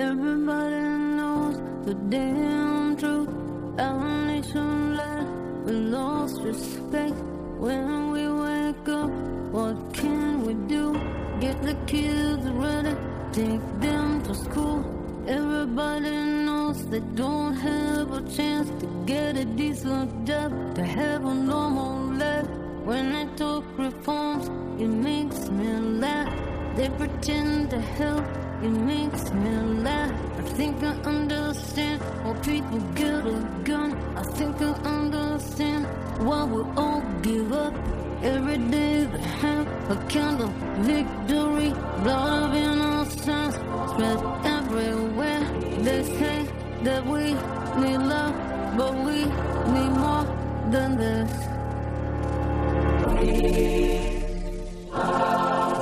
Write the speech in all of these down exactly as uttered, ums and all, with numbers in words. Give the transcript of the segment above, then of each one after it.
Everybody knows the damn truth. Our nation led, we lost respect. When we wake up, what can we do? Get the kids ready, take them to school. Everybody knows they don't have a chance to get a decent job, to have a normal life. When I talk reforms, it makes me laugh. They pretend to help, it makes me laugh. I think I understand why people get a gun. I think I understand why we all give up. Every day they have a kind of victory. Blood of innocence spread everywhere. They say that we need love, but we need more than this. We are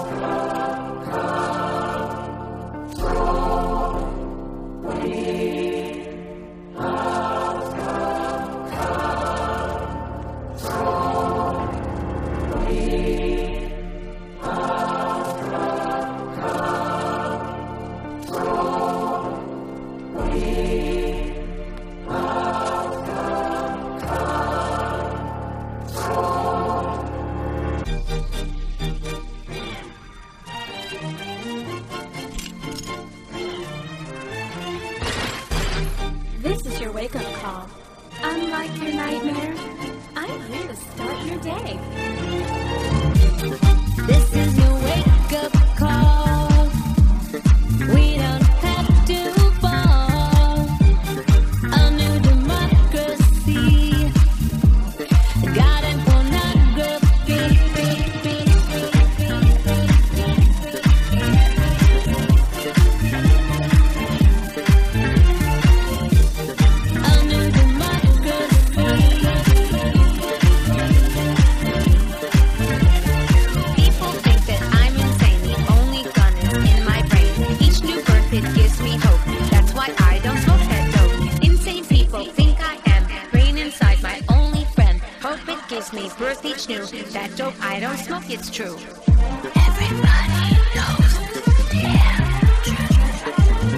This is your wake-up call. Unlike your nightmare, I'm here to start your day. This is your wake-up call. We don't have to fall. A new democracy. God and pornography. A new democracy. People think that I'm insane. The only gun is in my brain. Each new birth, it gives me hope. That's why I don't smoke that dope. Insane people think I am brain inside my only friend. Hope it gives me birth each new. That dope, I don't smoke, it's true. Everybody knows the damn truth.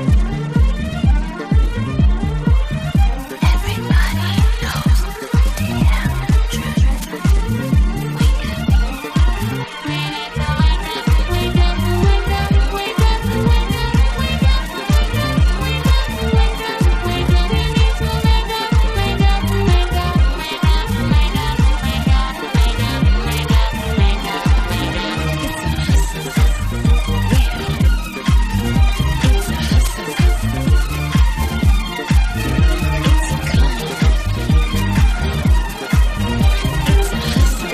Everybody knows the damn truth. We need to wake up, wake up, wake up, wake up, wake up, wake up, wake up, wake up, wake up, we need to wake up, wake up, wake up, wake up, wake up, wake up, wake up, wake up, wake up, wake up. It's a hustle. Yeah. It's a hustle. It's a come. It's a hustle.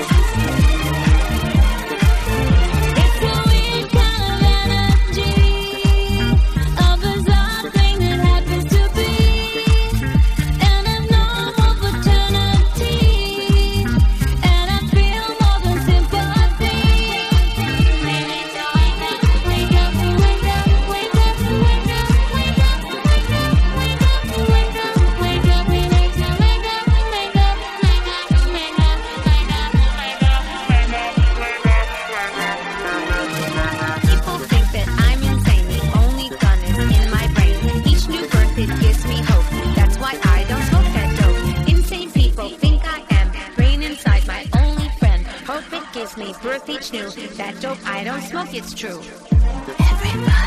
It's a weird kind of energy, a bizarre thing that happens to be an abnormal fraternity, and I feel more than sympathy. We need to wake up, wake up, wake up, wake up, wake up, wake up, wake up, wake up, wake up, wake up. We need to wake up, wake up, wake up, wake up, wake up, wake up, wake up. People think that I'm insane. The only gun is in my brain. Each new birth, it gives me hope. That's why I don't smoke that dope. Insane people think I am brain inside my only friend. Hope it gives me birth each new. That dope, I don't smoke, it's true. Everybody